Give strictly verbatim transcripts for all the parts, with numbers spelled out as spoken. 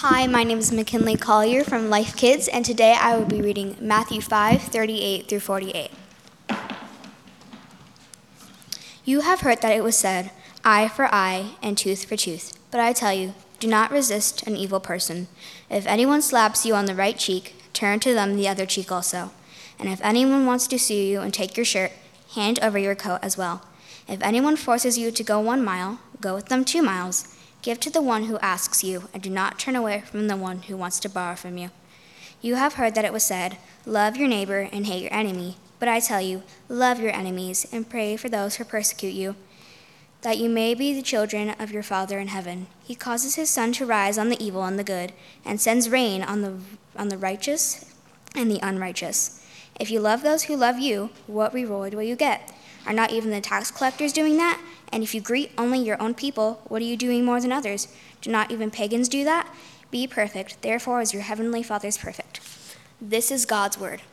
Hi, my name is McKinley Collier from Life Kids, and today I will be reading Matthew five, thirty-eight through forty-eight. You have heard that it was said, eye for eye and tooth for tooth. But I tell you, do not resist an evil person. If anyone slaps you on the right cheek, turn to them the other cheek also. And if anyone wants to sue you and take your shirt, hand over your coat as well. If anyone forces you to go one mile, go with them two miles. Give to the one who asks you, and do not turn away from the one who wants to borrow from you. You have heard that it was said, love your neighbor and hate your enemy. But I tell you, love your enemies and pray for those who persecute you, that you may be the children of your Father in heaven. He causes his sun to rise on the evil and the good, and sends rain on the on the righteous and the unrighteous. If you love those who love you, what reward will you get? Are not even the tax collectors doing that? And if you greet only your own people, what are you doing more than others? Do not even pagans do that? Be perfect, therefore, as your heavenly Father is perfect. This is God's word.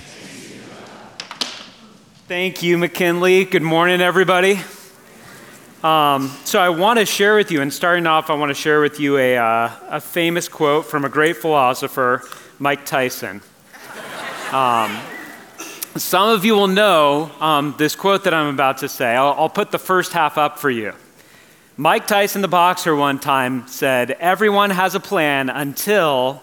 Thank you, McKinley. Good morning, everybody. Um, so I want to share with you, and starting off, I want to share with you a, uh, a famous quote from a great philosopher, Mike Tyson. Um, some of you will know um, this quote that I'm about to say. I'll, I'll put the first half up for you. Mike Tyson, the boxer, one time said, everyone has a plan until...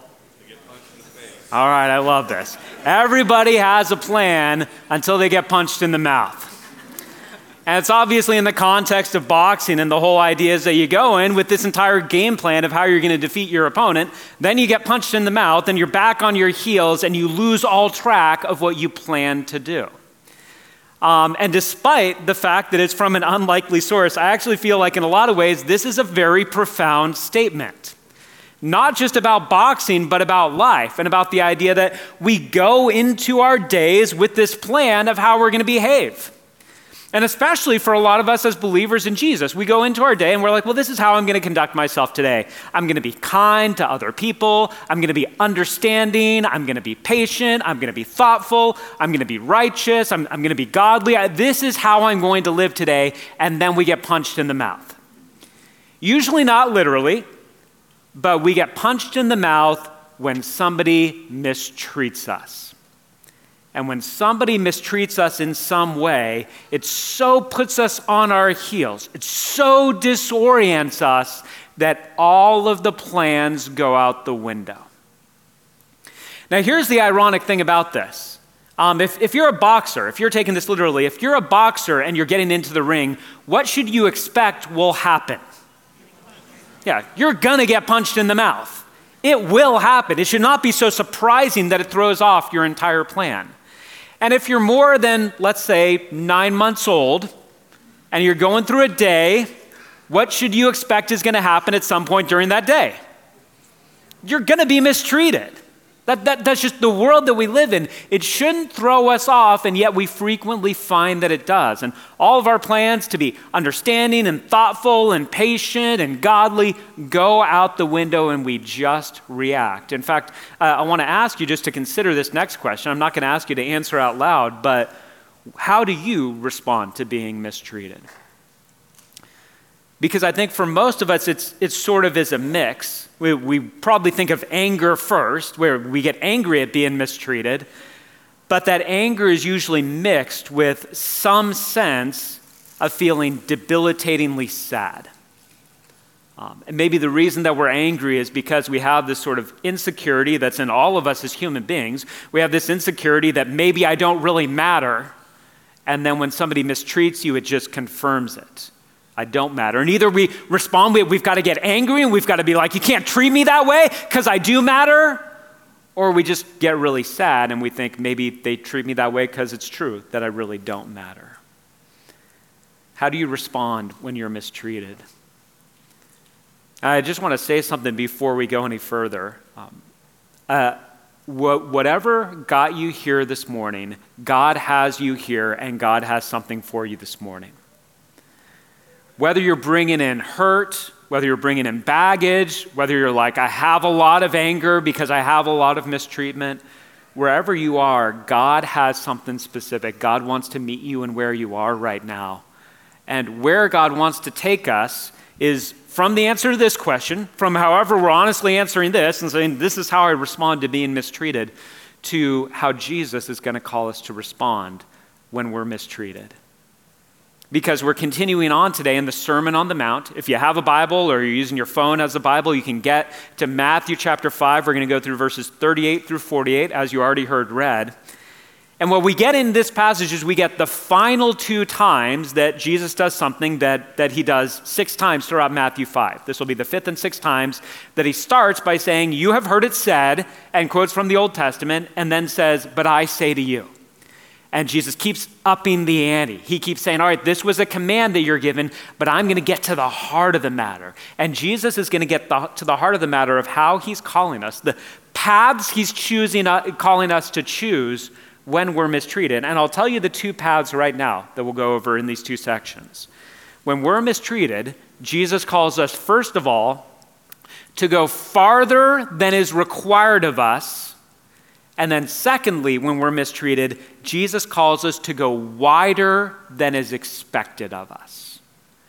All right, I love this. Everybody has a plan until they get punched in the mouth. And it's obviously in the context of boxing, and the whole idea is that you go in with this entire game plan of how you're going to defeat your opponent, then you get punched in the mouth, and you're back on your heels, and you lose all track of what you plan to do. Um, and despite the fact that it's from an unlikely source, I actually feel like in a lot of ways, this is a very profound statement. Not just about boxing, but about life, and about the idea that we go into our days with this plan of how we're going to behave. And especially for a lot of us as believers in Jesus, we go into our day and we're like, well, this is how I'm going to conduct myself today. I'm going to be kind to other people. I'm going to be understanding. I'm going to be patient. I'm going to be thoughtful. I'm going to be righteous. I'm, I'm going to be godly. I, this is how I'm going to live today. And then we get punched in the mouth. Usually not literally, but we get punched in the mouth when somebody mistreats us. And when somebody mistreats us in some way, it so puts us on our heels. It so disorients us that all of the plans go out the window. Now, here's the ironic thing about this. Um, if, if you're a boxer, if you're taking this literally, if you're a boxer and you're getting into the ring, what should you expect will happen? Yeah, you're gonna get punched in the mouth. It will happen. It should not be so surprising that it throws off your entire plan. And if you're more than, let's say, nine months old, and you're going through a day, what should you expect is going to happen at some point during that day? You're going to be mistreated. That, that, that's just the world that we live in. It shouldn't throw us off, and yet we frequently find that it does. And all of our plans to be understanding and thoughtful and patient and godly go out the window, and we just react. In fact, uh, I want to ask you just to consider this next question. I'm not going to ask you to answer out loud, but how do you respond to being mistreated? Because I think for most of us, it's it's sort of as a mix. We, we probably think of anger first, where we get angry at being mistreated, but that anger is usually mixed with some sense of feeling debilitatingly sad. Um, and maybe the reason that we're angry is because we have this sort of insecurity that's in all of us as human beings. We have this insecurity that maybe I don't really matter, and then when somebody mistreats you, it just confirms it. I don't matter. And either we respond, we, we've got to get angry and we've got to be like, you can't treat me that way because I do matter. Or we just get really sad and we think maybe they treat me that way because it's true that I really don't matter. How do you respond when you're mistreated? I just want to say something before we go any further. Um, uh, wh- whatever got you here this morning, God has you here and God has something for you this morning. Whether you're bringing in hurt, whether you're bringing in baggage, whether you're like, I have a lot of anger because I have a lot of mistreatment, wherever you are, God has something specific. God wants to meet you in where you are right now. And where God wants to take us is from the answer to this question, from however we're honestly answering this and saying, this is how I respond to being mistreated, to how Jesus is going to call us to respond when we're mistreated. Because we're continuing on today in the Sermon on the Mount. If you have a Bible or you're using your phone as a Bible, you can get to Matthew chapter five. We're going to go through verses thirty-eight through forty-eight, as you already heard read. And what we get in this passage is we get the final two times that Jesus does something that, that he does six times throughout Matthew five. This will be the fifth and sixth times that he starts by saying, you have heard it said, and quotes from the Old Testament, and then says, but I say to you. And Jesus keeps upping the ante. He keeps saying, all right, this was a command that you're given, but I'm going to get to the heart of the matter. And Jesus is going to get the, to the heart of the matter of how he's calling us, the paths he's choosing, uh, calling us to choose when we're mistreated. And I'll tell you the two paths right now that we'll go over in these two sections. When we're mistreated, Jesus calls us, first of all, to go farther than is required of us. And then secondly, when we're mistreated, Jesus calls us to go wider than is expected of us.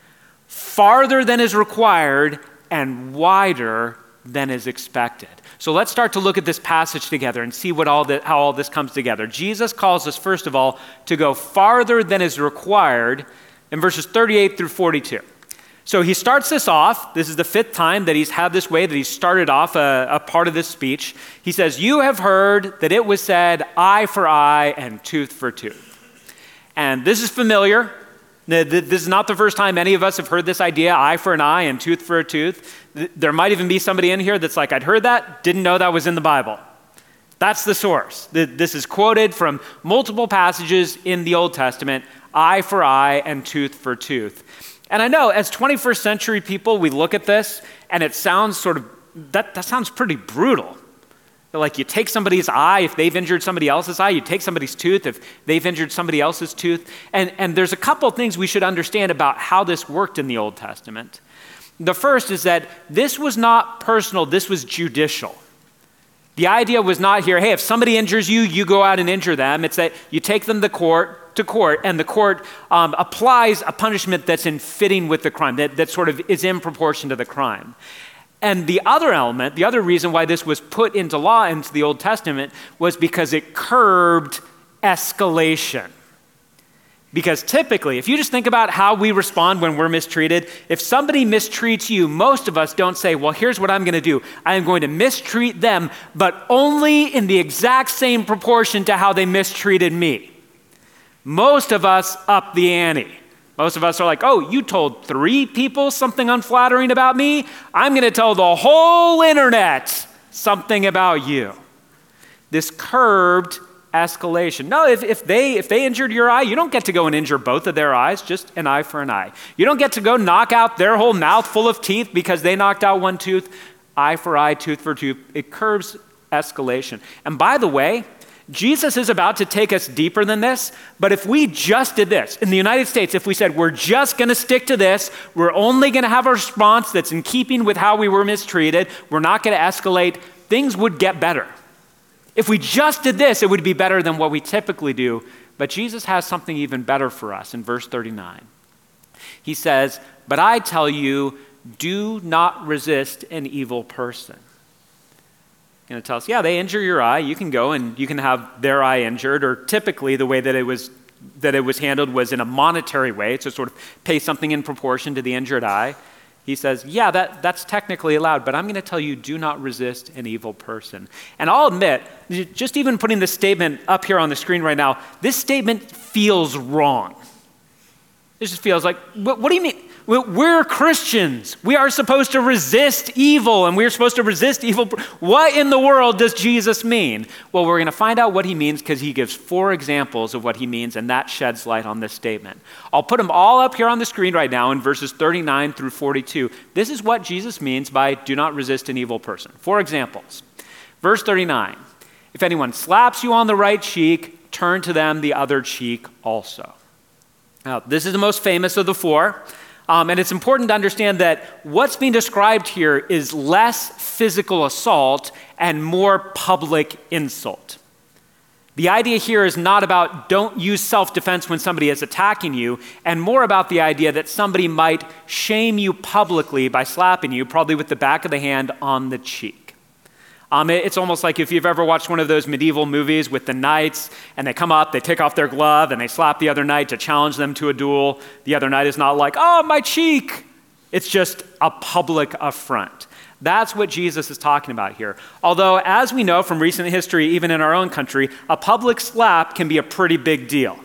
Farther than is required and wider than is expected. So let's start to look at this passage together and see what all the, how all this comes together. Jesus calls us, first of all, to go farther than is required in verses thirty-eight through forty-two. So he starts this off. This is the fifth time that he's had this way, that he started off a, a part of this speech. He says, you have heard that it was said, eye for eye and tooth for tooth. And this is familiar. This is not the first time any of us have heard this idea, eye for an eye and tooth for a tooth. There might even be somebody in here that's like, I'd heard that, didn't know that was in the Bible. That's the source. This is quoted from multiple passages in the Old Testament, eye for eye and tooth for tooth. And I know as twenty-first century people, we look at this and it sounds sort of, that, that sounds pretty brutal. Like you take somebody's eye if they've injured somebody else's eye, you take somebody's tooth if they've injured somebody else's tooth. And, and there's a couple things we should understand about how this worked in the Old Testament. The first is that this was not personal, this was judicial. The idea was not here, hey, if somebody injures you, you go out and injure them. It's that you take them to court, to court, and the court um, applies a punishment that's in fitting with the crime, that, that sort of is in proportion to the crime. And the other element, the other reason why this was put into law into the Old Testament was because it curbed escalation. Because typically, if you just think about how we respond when we're mistreated, if somebody mistreats you, most of us don't say, well, here's what I'm going to do. I am going to mistreat them, but only in the exact same proportion to how they mistreated me. Most of us up the ante. Most of us are like, oh, you told three people something unflattering about me? I'm going to tell the whole internet something about you. This curbed escalation. No, if, if they if they injured your eye, you don't get to go and injure both of their eyes, just an eye for an eye. You don't get to go knock out their whole mouth full of teeth because they knocked out one tooth. Eye for eye, tooth for tooth. It curbs escalation. And by the way, Jesus is about to take us deeper than this, but if we just did this, in the United States, if we said, we're just going to stick to this, we're only going to have a response that's in keeping with how we were mistreated, we're not going to escalate, things would get better. If we just did this, it would be better than what we typically do, but Jesus has something even better for us in verse thirty-nine. He says, but I tell you, do not resist an evil person. Going to tell us, yeah, they injure your eye. You can go and you can have their eye injured, or typically the way that it was that it was handled was in a monetary way, to sort of pay something in proportion to the injured eye. He says, yeah, that, that's technically allowed, but I'm going to tell you, do not resist an evil person. And I'll admit, just even putting this statement up here on the screen right now, this statement feels wrong. It just feels like, what, what do you mean? We're Christians. We are supposed to resist evil, and we're supposed to resist evil. What in the world does Jesus mean? Well, we're going to find out what he means because he gives four examples of what he means, and that sheds light on this statement. I'll put them all up here on the screen right now in verses thirty-nine through forty-two. This is what Jesus means by do not resist an evil person. Four examples. Verse thirty-nine, if anyone slaps you on the right cheek, turn to them the other cheek also. Now, this is the most famous of the four. Um, and it's important to understand that what's being described here is less physical assault and more public insult. The idea here is not about don't use self-defense when somebody is attacking you, and more about the idea that somebody might shame you publicly by slapping you, probably with the back of the hand on the cheek. Um, it, it's almost like if you've ever watched one of those medieval movies with the knights, and they come up, they take off their glove, and they slap the other knight to challenge them to a duel. The other knight is not like, oh, my cheek. It's just a public affront. That's what Jesus is talking about here. Although, as we know from recent history, even in our own country, a public slap can be a pretty big deal.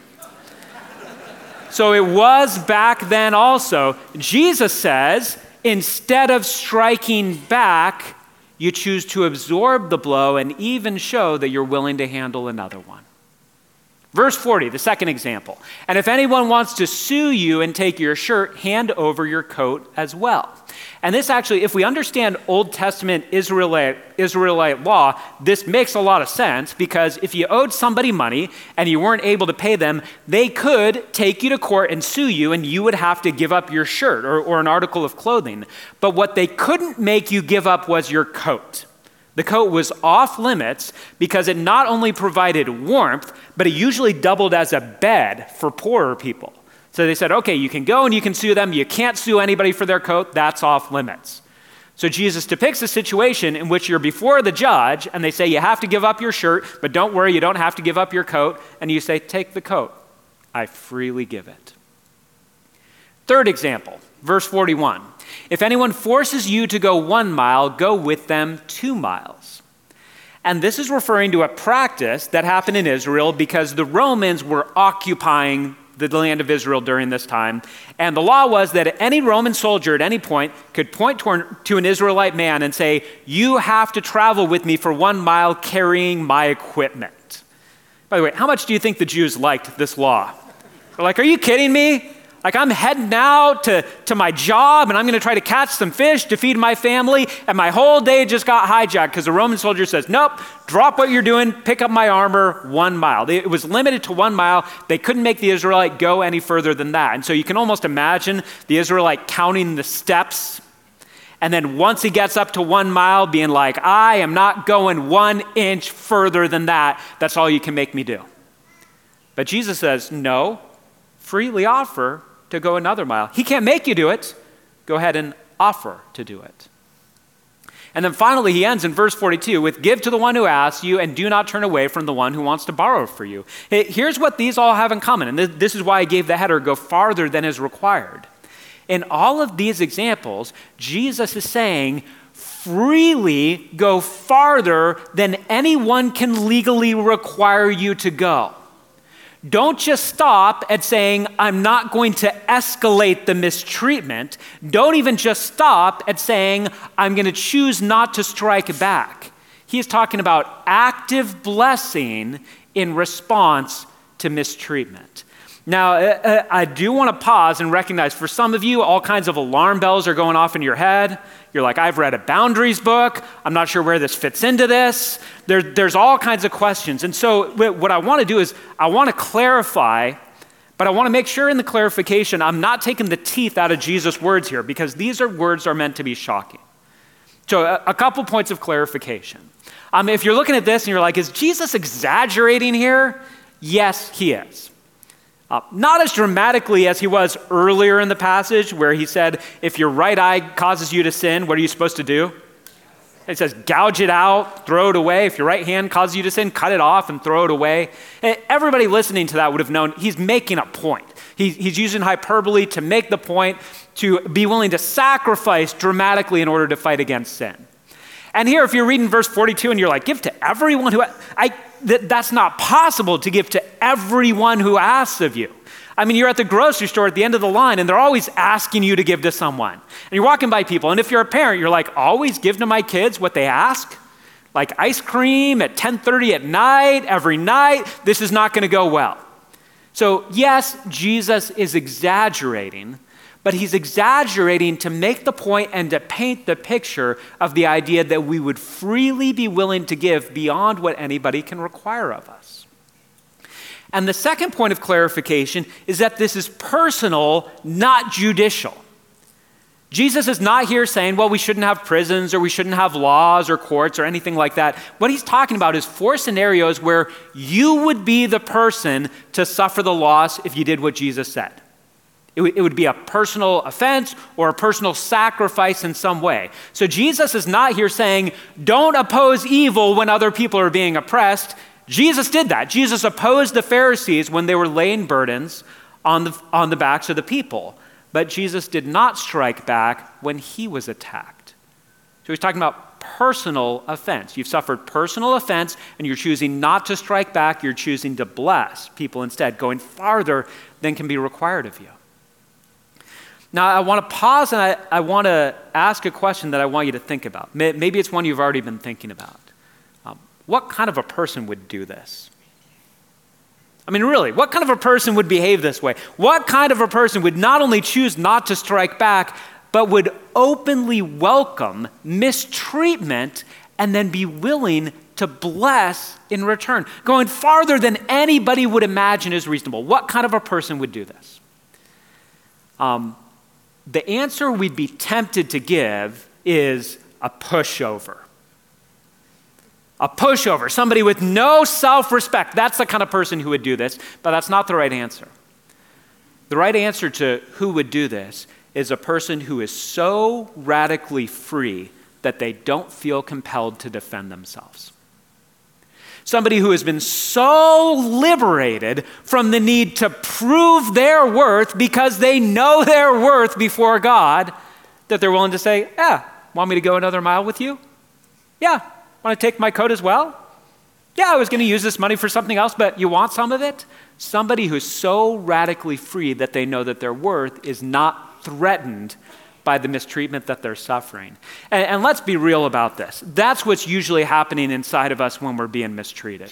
So it was back then also. Jesus says, instead of striking back, you choose to absorb the blow and even show that you're willing to handle another one. Verse forty, the second example. And if anyone wants to sue you and take your shirt, hand over your coat as well. And this actually, if we understand Old Testament Israelite, Israelite law, this makes a lot of sense, because if you owed somebody money and you weren't able to pay them, they could take you to court and sue you, and you would have to give up your shirt or, or an article of clothing. But what they couldn't make you give up was your coat. The coat was off limits because it not only provided warmth, but it usually doubled as a bed for poorer people. So they said, okay, you can go and you can sue them. You can't sue anybody for their coat. That's off limits. So Jesus depicts a situation in which you're before the judge and they say you have to give up your shirt, but don't worry, you don't have to give up your coat. And you say, take the coat. I freely give it. Third example, verse forty-one. If anyone forces you to go one mile, go with them two miles. And this is referring to a practice that happened in Israel because the Romans were occupying the land of Israel during this time. And the law was that any Roman soldier at any point could point toward, to an Israelite man and say, you have to travel with me for one mile carrying my equipment. By the way, how much do you think the Jews liked this law? They're like, are you kidding me? Like, I'm heading out to, to my job and I'm going to try to catch some fish to feed my family, and my whole day just got hijacked because the Roman soldier says, nope, drop what you're doing, pick up my armor, one mile. It was limited to one mile. They couldn't make the Israelite go any further than that. And so you can almost imagine the Israelite counting the steps, and then once he gets up to one mile being like, I am not going one inch further than that. That's all you can make me do. But Jesus says, no, freely offer to go another mile. He can't make you do it. Go ahead and offer to do it. And then finally, he ends in verse forty-two with, give to the one who asks you and do not turn away from the one who wants to borrow for you. Here's what these all have in common. And this is why I gave the header, go farther than is required. In all of these examples, Jesus is saying, freely go farther than anyone can legally require you to go. Don't just stop at saying, I'm not going to escalate the mistreatment. Don't even just stop at saying, I'm going to choose not to strike back. He is talking about active blessing in response to mistreatment. Now, I do want to pause and recognize for some of you, all kinds of alarm bells are going off in your head. You're like, I've read a boundaries book. I'm not sure where this fits into this. There, there's all kinds of questions. And so what I want to do is I want to clarify, but I want to make sure in the clarification, I'm not taking the teeth out of Jesus' words here, because these are words are meant to be shocking. So a, a couple points of clarification. Um, if you're looking at this and you're like, is Jesus exaggerating here? Yes, he is. Uh, not as dramatically as he was earlier in the passage where he said, if your right eye causes you to sin, what are you supposed to do? It says, gouge it out, throw it away. If your right hand causes you to sin, cut it off and throw it away. And everybody listening to that would have known he's making a point. He, he's using hyperbole to make the point, to be willing to sacrifice dramatically in order to fight against sin. And here, if you're reading verse forty-two and you're like, give to everyone who, I, th- that's not possible to give to everyone who asks of you. I mean, you're at the grocery store at the end of the line and they're always asking you to give to someone. And you're walking by people, and if you're a parent, you're like, always give to my kids what they ask? Like ice cream at ten thirty at night, every night? This is not going to go well. So yes, Jesus is exaggerating, but he's exaggerating to make the point and to paint the picture of the idea that we would freely be willing to give beyond what anybody can require of us. And the second point of clarification is that this is personal, not judicial. Jesus is not here saying, well, we shouldn't have prisons or we shouldn't have laws or courts or anything like that. What he's talking about is four scenarios where you would be the person to suffer the loss if you did what Jesus said. It, w- it would be a personal offense or a personal sacrifice in some way. So Jesus is not here saying, don't oppose evil when other people are being oppressed. Jesus did that. Jesus opposed the Pharisees when they were laying burdens on the, on the backs of the people. But Jesus did not strike back when he was attacked. So he's talking about personal offense. You've suffered personal offense and you're choosing not to strike back. You're choosing to bless people instead, going farther than can be required of you. Now, I want to pause and I, I want to ask a question that I want you to think about. Maybe it's one you've already been thinking about. Um, what kind of a person would do this? I mean, really, what kind of a person would behave this way? What kind of a person would not only choose not to strike back, but would openly welcome mistreatment and then be willing to bless in return, going farther than anybody would imagine is reasonable? What kind of a person would do this? Um, the answer we'd be tempted to give is a pushover. A pushover, somebody with no self-respect. That's the kind of person who would do this, but that's not the right answer. The right answer to who would do this is a person who is so radically free that they don't feel compelled to defend themselves. Somebody who has been so liberated from the need to prove their worth because they know their worth before God that they're willing to say, yeah, want me to go another mile with you? Yeah. Want to take my coat as well? Yeah, I was going to use this money for something else, but you want some of it? Somebody who's so radically free that they know that their worth is not threatened by the mistreatment that they're suffering. And, and let's be real about this. That's what's usually happening inside of us when we're being mistreated.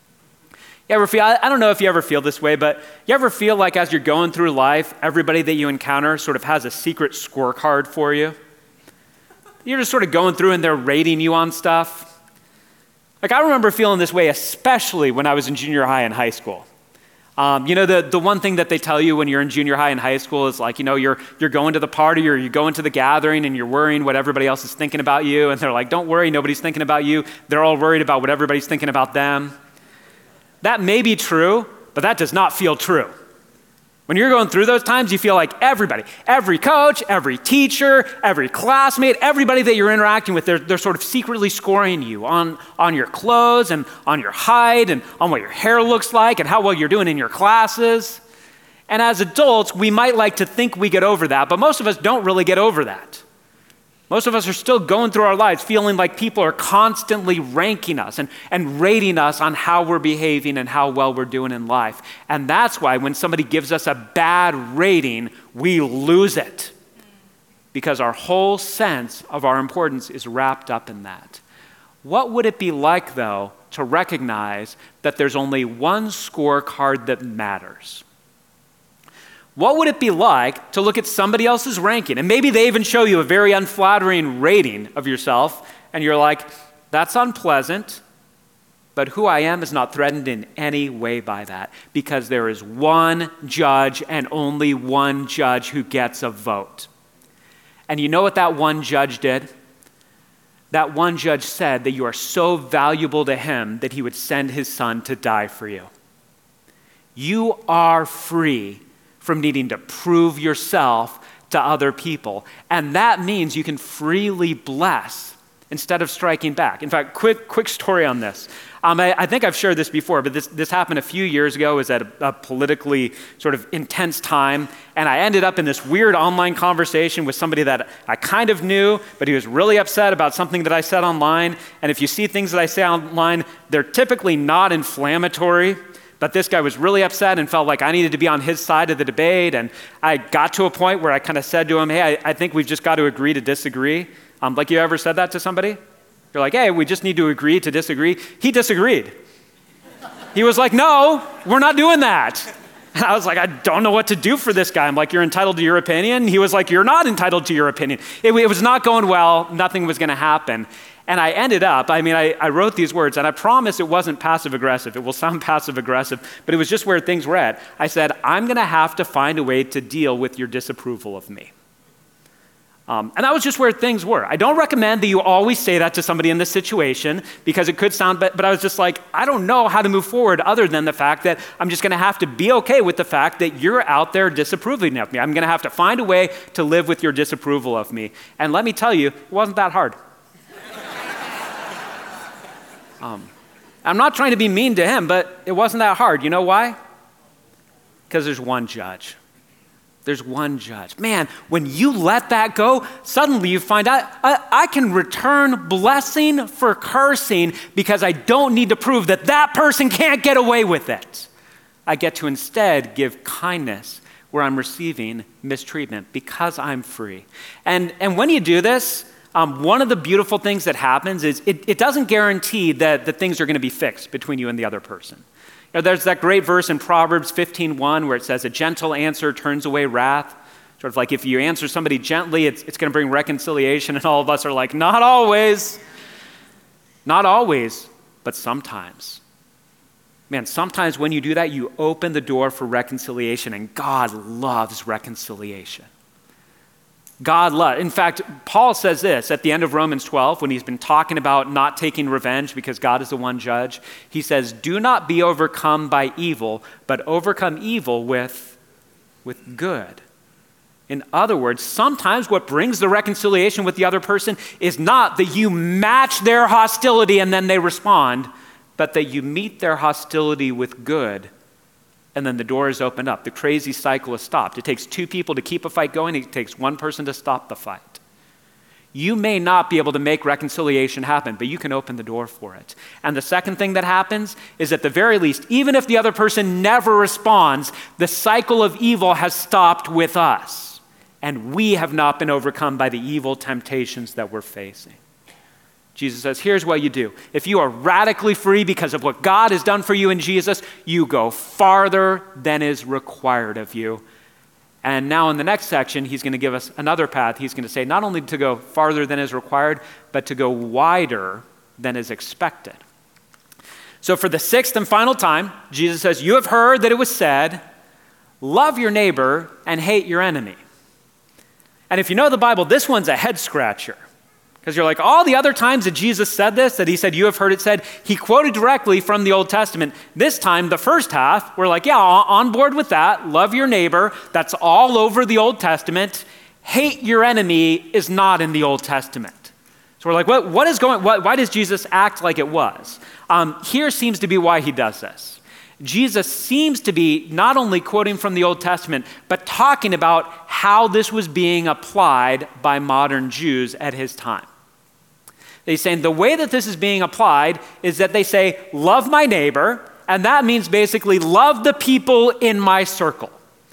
You ever feel, I, I don't know if you ever feel this way, but you ever feel like as you're going through life, everybody that you encounter sort of has a secret scorecard for you? You're just sort of going through and they're rating you on stuff. Like, I remember feeling this way, especially when I was in junior high and high school. Um, you know, the, the one thing that they tell you when you're in junior high and high school is like, you know, you're you're going to the party or you're going to the gathering and you're worrying what everybody else is thinking about you. And they're like, don't worry, nobody's thinking about you. They're all worried about what everybody's thinking about them. That may be true, but that does not feel true. When you're going through those times, you feel like everybody, every coach, every teacher, every classmate, everybody that you're interacting with, they're, they're sort of secretly scoring you on, on your clothes and on your height and on what your hair looks like and how well you're doing in your classes. And as adults, we might like to think we get over that, but most of us don't really get over that. Most of us are still going through our lives feeling like people are constantly ranking us and, and rating us on how we're behaving and how well we're doing in life. And that's why when somebody gives us a bad rating, we lose it. Because our whole sense of our importance is wrapped up in that. What would it be like, though, to recognize that there's only one scorecard that matters? What would it be like to look at somebody else's ranking? And maybe they even show you a very unflattering rating of yourself, and you're like, that's unpleasant, but who I am is not threatened in any way by that, because there is one judge and only one judge who gets a vote. And you know what that one judge did? That one judge said that you are so valuable to him that he would send his son to die for you. You are free from needing to prove yourself to other people. And that means you can freely bless instead of striking back. In fact, quick quick story on this. Um, I, I think I've shared this before, but this, this happened a few years ago. It was at a, a politically sort of intense time, and I ended up in this weird online conversation with somebody that I kind of knew, but he was really upset about something that I said online. And if you see things that I say online, they're typically not inflammatory. But this guy was really upset and felt like I needed to be on his side of the debate. And I got to a point where I kind of said to him, hey, I, I think we've just got to agree to disagree. Um, like you ever said that to somebody? You're like, hey, we just need to agree to disagree. He disagreed. He was like, no, we're not doing that. And I was like, I don't know what to do for this guy. I'm like, you're entitled to your opinion. He was like, you're not entitled to your opinion. It, it was not going well. Nothing was going to happen. And I ended up, I mean, I, I wrote these words, and I promise it wasn't passive-aggressive. It will sound passive-aggressive, but it was just where things were at. I said, I'm going to have to find a way to deal with your disapproval of me. Um, and that was just where things were. I don't recommend that you always say that to somebody in this situation because it could sound, but, but I was just like, I don't know how to move forward other than the fact that I'm just going to have to be okay with the fact that you're out there disapproving of me. I'm going to have to find a way to live with your disapproval of me. And let me tell you, it wasn't that hard. um, I'm not trying to be mean to him, but it wasn't that hard. You know why? Because there's one judge. There's one judge. Man, when you let that go, suddenly you find out I, I can return blessing for cursing because I don't need to prove that that person can't get away with it. I get to instead give kindness where I'm receiving mistreatment because I'm free. And, and when you do this, um, one of the beautiful things that happens is it, it doesn't guarantee that, that things are going to be fixed between you and the other person. You know, there's that great verse in Proverbs fifteen one where it says, a gentle answer turns away wrath. Sort of like if you answer somebody gently, it's, it's going to bring reconciliation. And all of us are like, not always. Not always, but sometimes. Man, sometimes when you do that, you open the door for reconciliation, and God loves reconciliation. God loves. In fact, Paul says this at the end of Romans twelve when he's been talking about not taking revenge because God is the one judge. He says, do not be overcome by evil, but overcome evil with, with good. In other words, sometimes what brings the reconciliation with the other person is not that you match their hostility and then they respond, but that you meet their hostility with good. And then the door is opened up. The crazy cycle is stopped. It takes two people to keep a fight going. It takes one person to stop the fight. You may not be able to make reconciliation happen, but you can open the door for it. And the second thing that happens is at the very least, even if the other person never responds, the cycle of evil has stopped with us. And we have not been overcome by the evil temptations that we're facing. Jesus says, here's what you do. If you are radically free because of what God has done for you in Jesus, you go farther than is required of you. And now in the next section, he's going to give us another path. He's going to say not only to go farther than is required, but to go wider than is expected. So for the sixth and final time, Jesus says, you have heard that it was said, love your neighbor and hate your enemy. And if you know the Bible, this one's a head scratcher. Because you're like, all the other times that Jesus said this, that he said, you have heard it said, he quoted directly from the Old Testament. This time, the first half, we're like, yeah, on board with that. Love your neighbor. That's all over the Old Testament. Hate your enemy is not in the Old Testament. So we're like, what, what is going, what, why does Jesus act like it was? Um, here seems to be why he does this. Jesus seems to be not only quoting from the Old Testament, but talking about how this was being applied by modern Jews at his time. He's saying the way that this is being applied is that they say, love my neighbor, and that means basically love the people in my circle.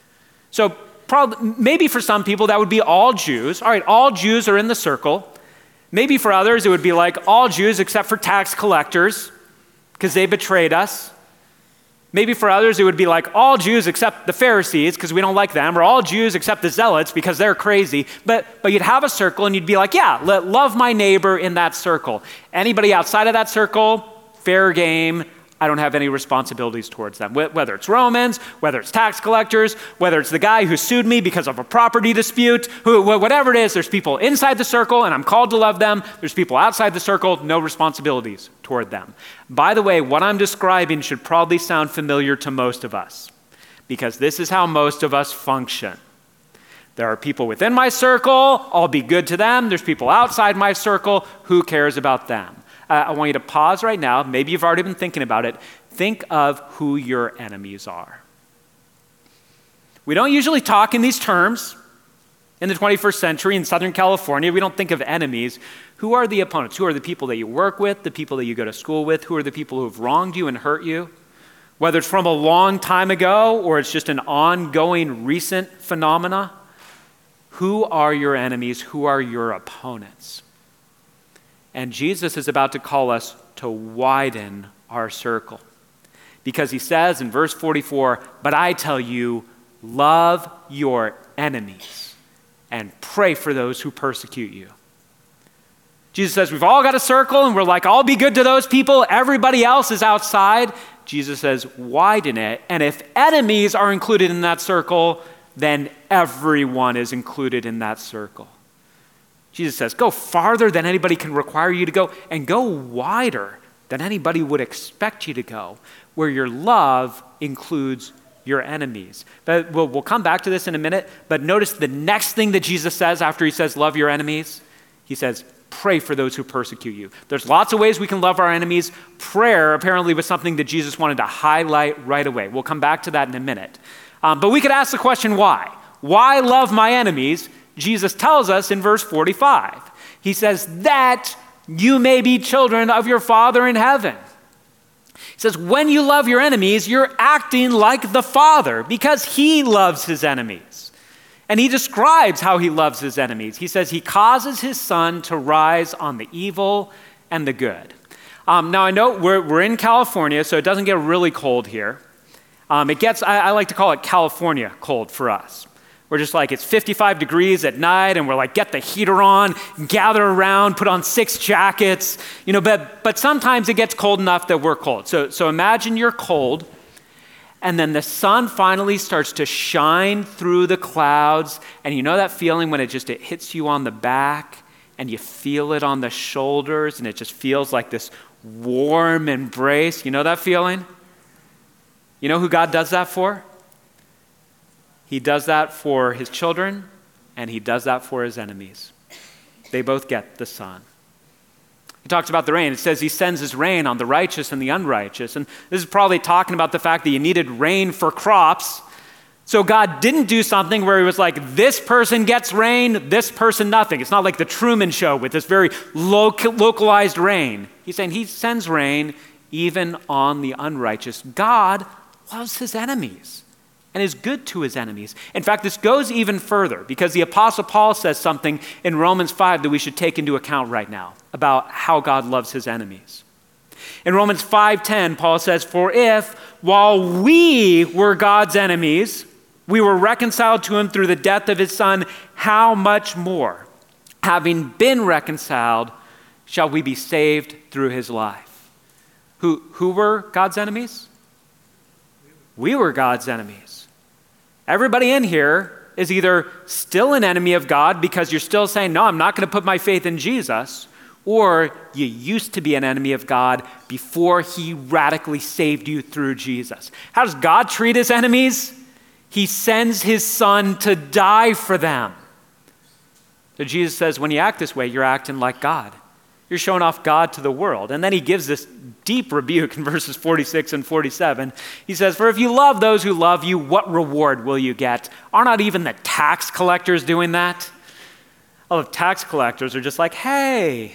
So probably, maybe for some people that would be all Jews. All right, all Jews are in the circle. Maybe for others it would be like all Jews except for tax collectors because they betrayed us. Maybe for others it would be like all Jews except the Pharisees because we don't like them, or all Jews except the Zealots because they're crazy. But but you'd have a circle and you'd be like, yeah, let, love my neighbor in that circle. Anybody outside of that circle, fair game. I don't have any responsibilities towards them. Wh- whether it's Romans, whether it's tax collectors, whether it's the guy who sued me because of a property dispute, who, wh- whatever it is, there's people inside the circle and I'm called to love them. There's people outside the circle, no responsibilities toward them. By the way, what I'm describing should probably sound familiar to most of us because this is how most of us function. There are people within my circle, I'll be good to them. There's people outside my circle, who cares about them? Uh, I want you to pause right now. Maybe you've already been thinking about it. Think of who your enemies are. We don't usually talk in these terms. In the twenty-first century in Southern California, we don't think of enemies. Who are the opponents? Who are the people that you work with, the people that you go to school with? Who are the people who have wronged you and hurt you? Whether it's from a long time ago or it's just an ongoing recent phenomena, who are your enemies? Who are your opponents? And Jesus is about to call us to widen our circle. Because he says in verse forty-four, but I tell you, love your enemies and pray for those who persecute you. Jesus says we've all got a circle and we're like, I'll be good to those people. Everybody else is outside. Jesus says, widen it. And if enemies are included in that circle, then everyone is included in that circle. Jesus says, go farther than anybody can require you to go, and go wider than anybody would expect you to go, where your love includes your enemies. But we'll, we'll come back to this in a minute, but notice the next thing that Jesus says after he says, love your enemies. He says, pray for those who persecute you. There's lots of ways we can love our enemies. Prayer apparently was something that Jesus wanted to highlight right away. We'll come back to that in a minute. Um, but we could ask the question, why? Why love my enemies? Jesus tells us in verse forty-five. He says, that you may be children of your Father in heaven. He says, when you love your enemies, you're acting like the Father because he loves his enemies. And he describes how he loves his enemies. He says he causes his sun to rise on the evil and the good. Um, now, I know we're, we're in California, so it doesn't get really cold here. Um, it gets, I, I like to call it California cold for us. We're just like, it's fifty-five degrees at night, and we're like, get the heater on, gather around, put on six jackets, you know, but, but sometimes it gets cold enough that we're cold. So, so imagine you're cold, and then the sun finally starts to shine through the clouds, and you know that feeling when it just, it hits you on the back, and you feel it on the shoulders, and it just feels like this warm embrace. You know that feeling? You know who God does that for? He does that for his children, and he does that for his enemies. They both get the sun. He talks about the rain. It says he sends his rain on the righteous and the unrighteous. And this is probably talking about the fact that you needed rain for crops. So God didn't do something where he was like, this person gets rain, this person nothing. It's not like the Truman Show with this very local, localized rain. He's saying he sends rain even on the unrighteous. God loves his enemies and is good to his enemies. In fact, this goes even further because the Apostle Paul says something in Romans five that we should take into account right now about how God loves his enemies. In Romans five ten, Paul says, for if, while we were God's enemies, we were reconciled to him through the death of his son, how much more, having been reconciled, shall we be saved through his life? Who, who were God's enemies? We were God's enemies. Everybody in here is either still an enemy of God because you're still saying, no, I'm not going to put my faith in Jesus, or you used to be an enemy of God before he radically saved you through Jesus. How does God treat his enemies? He sends his son to die for them. So Jesus says, when you act this way, you're acting like God. You're showing off God to the world. And then he gives this deep rebuke in verses forty-six and forty-seven. He says, for if you love those who love you, what reward will you get? Are not even the tax collectors doing that? All the tax collectors are just like, hey.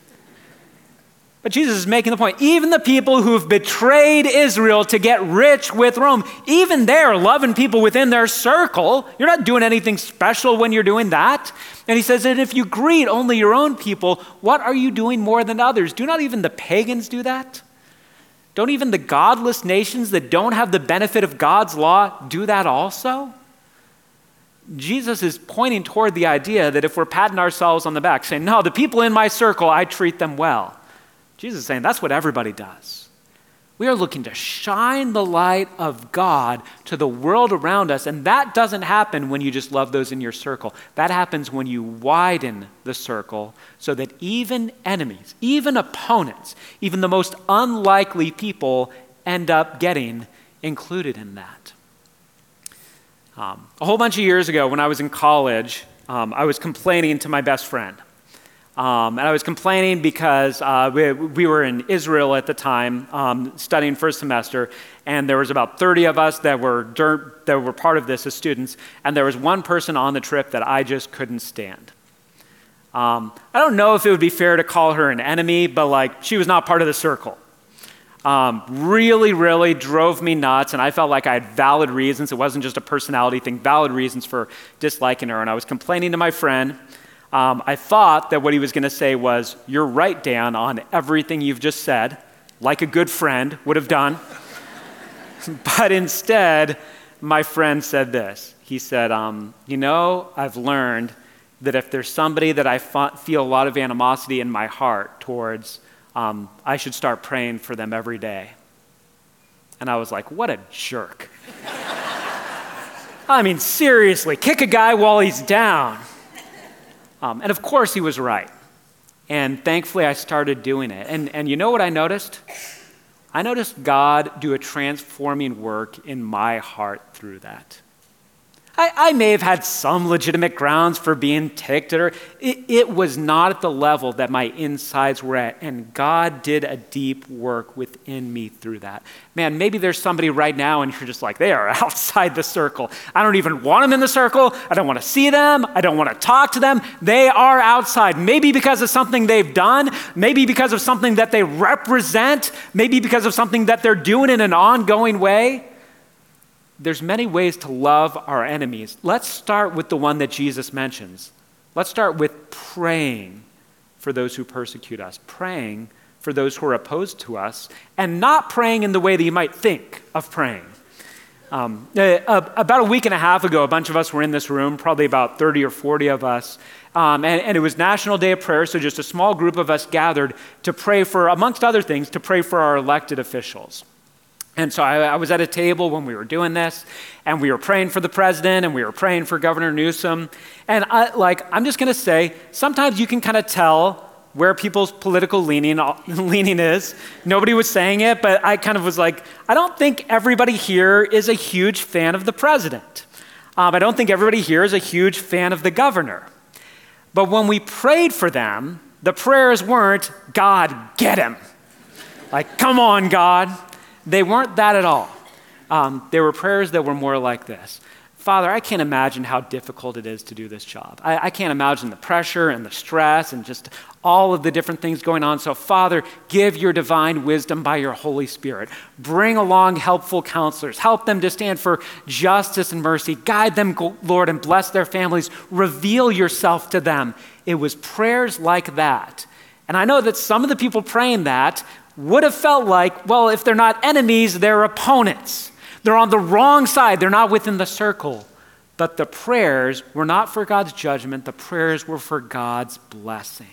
But Jesus is making the point. Even the people who've betrayed Israel to get rich with Rome, even they're loving people within their circle. You're not doing anything special when you're doing that. And he says that if you greet only your own people, what are you doing more than others? Do not even the pagans do that? Don't even the godless nations that don't have the benefit of God's law do that also? Jesus is pointing toward the idea that if we're patting ourselves on the back, saying, no, the people in my circle, I treat them well. Jesus is saying that's what everybody does. We are looking to shine the light of God to the world around us, and that doesn't happen when you just love those in your circle. That happens when you widen the circle so that even enemies, even opponents, even the most unlikely people end up getting included in that. Um, a whole bunch of years ago when I was in college, um, I was complaining to my best friend. Um, and I was complaining because uh, we, we were in Israel at the time, um, studying first semester, and there was about thirty of us that were dur- that were part of this as students, and there was one person on the trip that I just couldn't stand. Um, I don't know if it would be fair to call her an enemy, but like she was not part of the circle. Um, really, really drove me nuts, and I felt like I had valid reasons. It wasn't just a personality thing, valid reasons for disliking her, and I was complaining to my friend. Um, I thought that what he was going to say was, you're right, Dan, on everything you've just said, like a good friend would have done. But instead, my friend said this. He said, um, you know, I've learned that if there's somebody that I f- feel a lot of animosity in my heart towards, um, I should start praying for them every day. And I was like, what a jerk. I mean, seriously, kick a guy while he's down. Um, and of course he was right. And thankfully I started doing it. And, and you know what I noticed? I noticed God do a transforming work in my heart through that. I, I may have had some legitimate grounds for being ticked at her. It, it was not at the level that my insides were at, and God did a deep work within me through that. Man, maybe there's somebody right now and you're just like, they are outside the circle. I don't even want them in the circle. I don't want to see them. I don't want to talk to them. They are outside, maybe because of something they've done, maybe because of something that they represent, maybe because of something that they're doing in an ongoing way. There's many ways to love our enemies. Let's start with the one that Jesus mentions. Let's start with praying for those who persecute us, praying for those who are opposed to us, and not praying in the way that you might think of praying. Um, uh, about a week and a half ago, a bunch of us were in this room, probably about thirty or forty of us, um, and, and it was National Day of Prayer, so just a small group of us gathered to pray for, amongst other things, to pray for our elected officials. And so I, I was at a table when we were doing this, and we were praying for the president, and we were praying for Governor Newsom. And I, like, I'm just going to say, sometimes you can kind of tell where people's political leaning, leaning is. Nobody was saying it, but I kind of was like, I don't think everybody here is a huge fan of the president. Um, I don't think everybody here is a huge fan of the governor. But when we prayed for them, the prayers weren't, God, get him. Like, come on, God. They weren't that at all. Um, they were prayers that were more like this. Father, I can't imagine how difficult it is to do this job. I, I can't imagine the pressure and the stress and just all of the different things going on. So Father, give your divine wisdom by your Holy Spirit. Bring along helpful counselors. Help them to stand for justice and mercy. Guide them, Lord, and bless their families. Reveal yourself to them. It was prayers like that. And I know that some of the people praying that would have felt like, well, if they're not enemies, they're opponents. They're on the wrong side. They're not within the circle. But the prayers were not for God's judgment. The prayers were for God's blessing.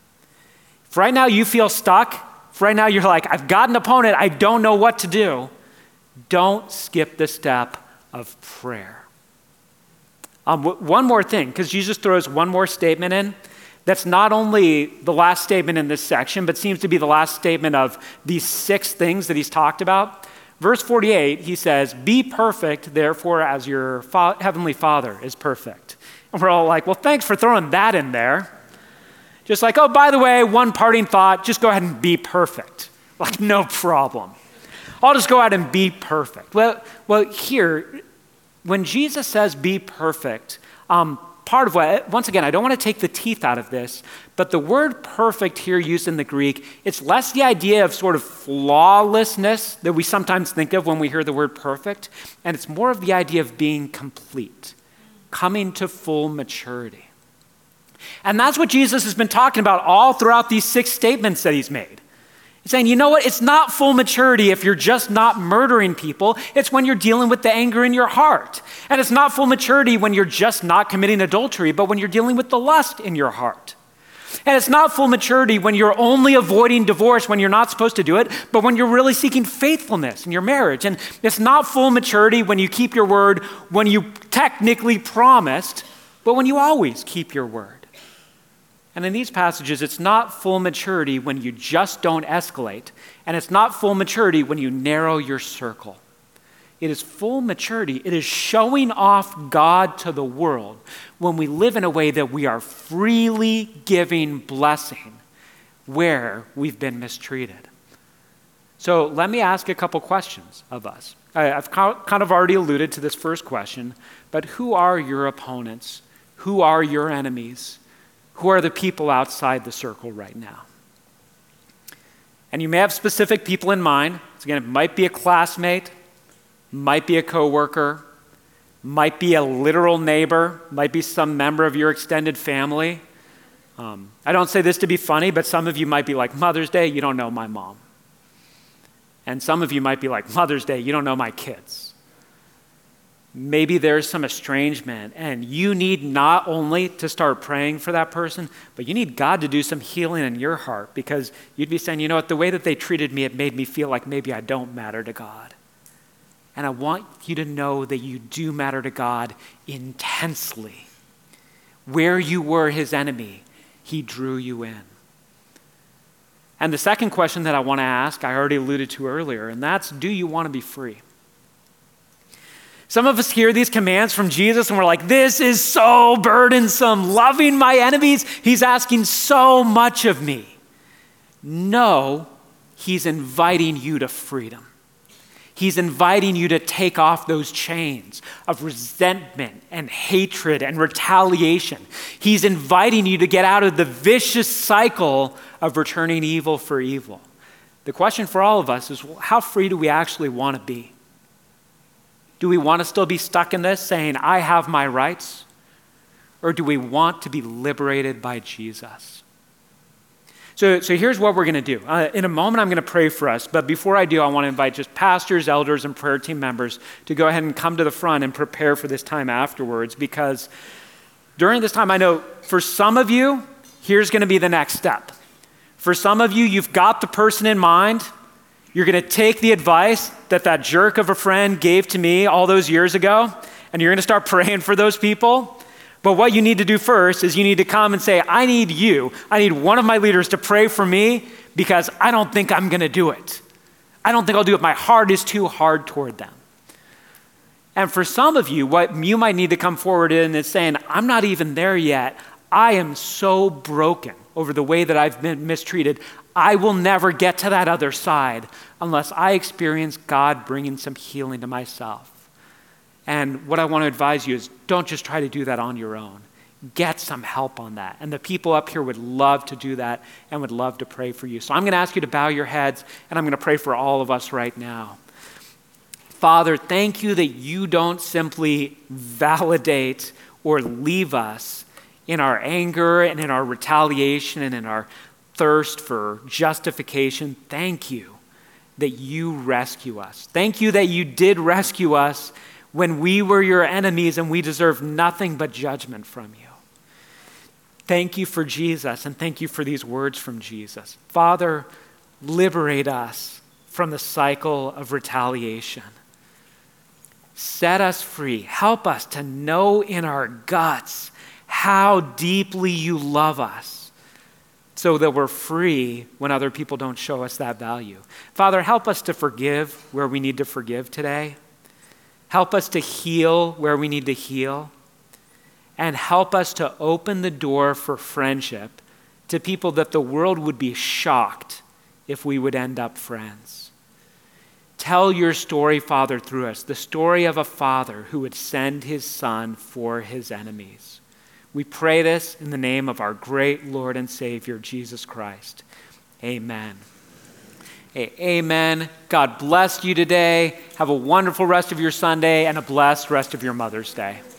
If right now you feel stuck, if right now you're like, I've got an opponent, I don't know what to do, don't skip the step of prayer. Um, w- one more thing, because Jesus throws one more statement in. That's not only the last statement in this section, but seems to be the last statement of these six things that he's talked about. Verse forty-eight, he says, be perfect, therefore, as your fa- heavenly Father is perfect. And we're all like, well, thanks for throwing that in there. Just like, oh, by the way, one parting thought, just go ahead and be perfect. Like, no problem. I'll just go out and be perfect. Well, well, here, when Jesus says be perfect, um, part of what, once again, I don't want to take the teeth out of this, but the word perfect here used in the Greek, it's less the idea of sort of flawlessness that we sometimes think of when we hear the word perfect, and it's more of the idea of being complete, coming to full maturity. And that's what Jesus has been talking about all throughout these six statements that he's made. He's saying, you know what? It's not full maturity if you're just not murdering people. It's when you're dealing with the anger in your heart. And it's not full maturity when you're just not committing adultery, but when you're dealing with the lust in your heart. And it's not full maturity when you're only avoiding divorce when you're not supposed to do it, but when you're really seeking faithfulness in your marriage. And it's not full maturity when you keep your word when you technically promised, but when you always keep your word. And in these passages, it's not full maturity when you just don't escalate, and it's not full maturity when you narrow your circle. It is full maturity. It is showing off God to the world when we live in a way that we are freely giving blessing where we've been mistreated. So let me ask a couple questions of us. I've kind of already alluded to this first question, but who are your opponents? Who are your enemies? Who are the people outside the circle right now? And you may have specific people in mind. So again, it might be a classmate, might be a coworker, might be a literal neighbor, might be some member of your extended family. Um, I don't say this to be funny, but some of you might be like, Mother's Day, you don't know my mom. And some of you might be like, Mother's Day, you don't know my kids. Maybe there's some estrangement, and you need not only to start praying for that person, but you need God to do some healing in your heart, because you'd be saying, you know what, the way that they treated me, it made me feel like maybe I don't matter to God. And I want you to know that you do matter to God intensely. Where you were his enemy, he drew you in. And the second question that I want to ask, I already alluded to earlier, and that's, do you want to be free? Some of us hear these commands from Jesus and we're like, this is so burdensome. Loving my enemies, he's asking so much of me. No, he's inviting you to freedom. He's inviting you to take off those chains of resentment and hatred and retaliation. He's inviting you to get out of the vicious cycle of returning evil for evil. The question for all of us is, how free do we actually want to be? Do we want to still be stuck in this, saying, I have my rights? Or do we want to be liberated by Jesus? So, so here's what we're going to do. Uh, in a moment, I'm going to pray for us. But before I do, I want to invite just pastors, elders, and prayer team members to go ahead and come to the front and prepare for this time afterwards. Because during this time, I know for some of you, here's going to be the next step. For some of you, you've got the person in mind. You're going to take the advice that that jerk of a friend gave to me all those years ago, and you're going to start praying for those people. But what you need to do first is you need to come and say, I need you, I need one of my leaders to pray for me because I don't think I'm going to do it. I don't think I'll do it. My heart is too hard toward them. And for some of you, what you might need to come forward in is saying, I'm not even there yet. I am so broken over the way that I've been mistreated. I will never get to that other side unless I experience God bringing some healing to myself. And what I want to advise you is don't just try to do that on your own. Get some help on that. And the people up here would love to do that and would love to pray for you. So I'm going to ask you to bow your heads, and I'm going to pray for all of us right now. Father, thank you that you don't simply validate or leave us in our anger and in our retaliation and in our thirst for justification. Thank you that you rescue us. Thank you that you did rescue us when we were your enemies and we deserved nothing but judgment from you. Thank you for Jesus, and thank you for these words from Jesus. Father, liberate us from the cycle of retaliation. Set us free. Help us to know in our guts how deeply you love us so that we're free when other people don't show us that value. Father, help us to forgive where we need to forgive today. Help us to heal where we need to heal. And help us to open the door for friendship to people that the world would be shocked if we would end up friends. Tell your story, Father, through us, the story of a father who would send his son for his enemies. We pray this in the name of our great Lord and Savior, Jesus Christ. Amen. Hey, amen. God bless you today. Have a wonderful rest of your Sunday and a blessed rest of your Mother's Day.